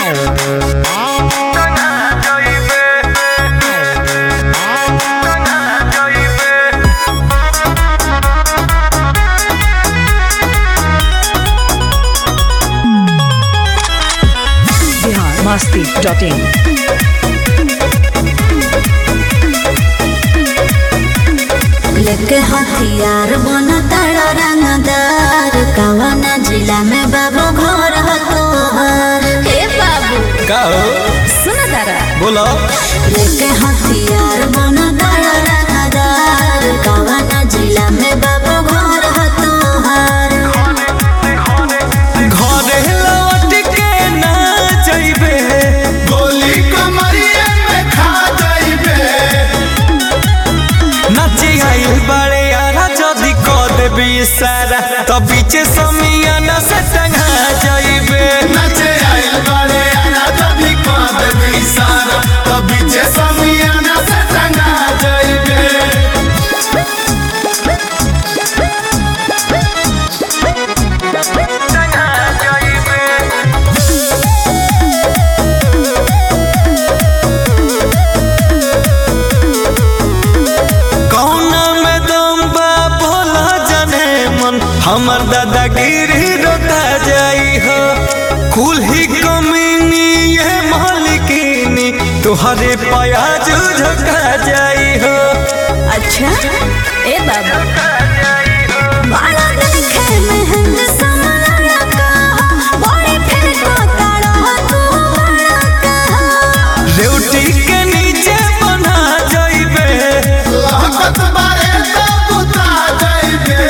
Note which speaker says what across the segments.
Speaker 1: Masti.in
Speaker 2: लेके हथियार बन तारा रंगदार कवना जिला में बाबू घर तोहर हे बाबू
Speaker 3: का हो
Speaker 2: सुन तारा
Speaker 3: बोलो
Speaker 2: लेके हथियार बन तारा रंगदार कवना जिला में बाबू घर तोहर
Speaker 3: घरे लौट के ना जइबे
Speaker 4: गोली कमरिए में खा जाइबे
Speaker 3: नाचे आई बड़े यारा जदी को देबी सारा तो पीछे समियाना से टंगा जइबे
Speaker 4: नचे आइल बड़े आना तभी कांद भी सारा तभी जे समियाना से टंगा जाइबे
Speaker 3: कौना में दम बा भोला जाने मन हमर दादागिरी रोता जाई हो कुल ही कमीनी ये मालिकिनी तुहरे प्याज झका जाई हो
Speaker 2: अच्छा ए बाबू बाला देखे महंग समाना का बड़े फिर को तारा तू बड़ा का
Speaker 3: रेवटी के नीचे बना जाइबे
Speaker 4: लाहकत बारे तो बुता जाइबे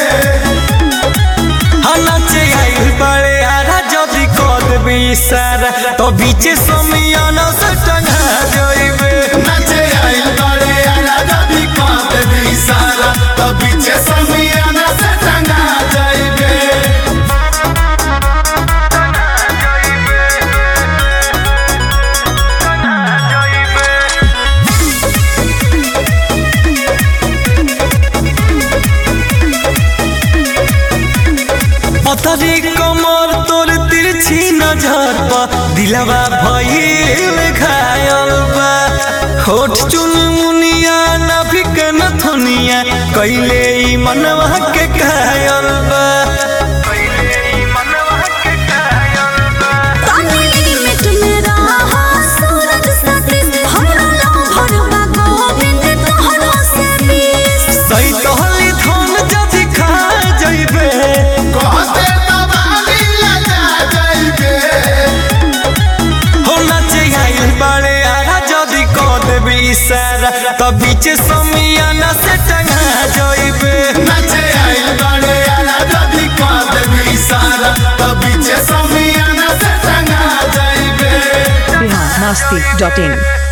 Speaker 3: नाचे आई बड़े आरा जदी कद भी सारा तो बीचे समियाना से टंगा जाइबे
Speaker 4: नचे आइल बड़े आना तभी कांद भी सारा तभी जे समियाना से टंगा जाइबे
Speaker 3: पतरी कमर तोर तिरछी नजर पा दिलवा भइल घायल बा होठ चुन मुनिया नाभिक नथुनिया कैले ई मनवा के घायल बा
Speaker 2: तानी लिमिट में रहा सूरज सतीश हमरा लो भरवा गोविंद तोहरो से बीस
Speaker 3: सही तोहली धन जदी खा जइबे
Speaker 4: कहते तबाली लगा जाइबे
Speaker 3: हो नाचे आइल बड़े आरा जदी को देबी सारा तो बीचे समियाना से टंगा जइबे
Speaker 4: नचे आइल बड़े आना तभी कांद भी सारा तभी जे समियाना से टंगा जाइबे
Speaker 1: Masti.in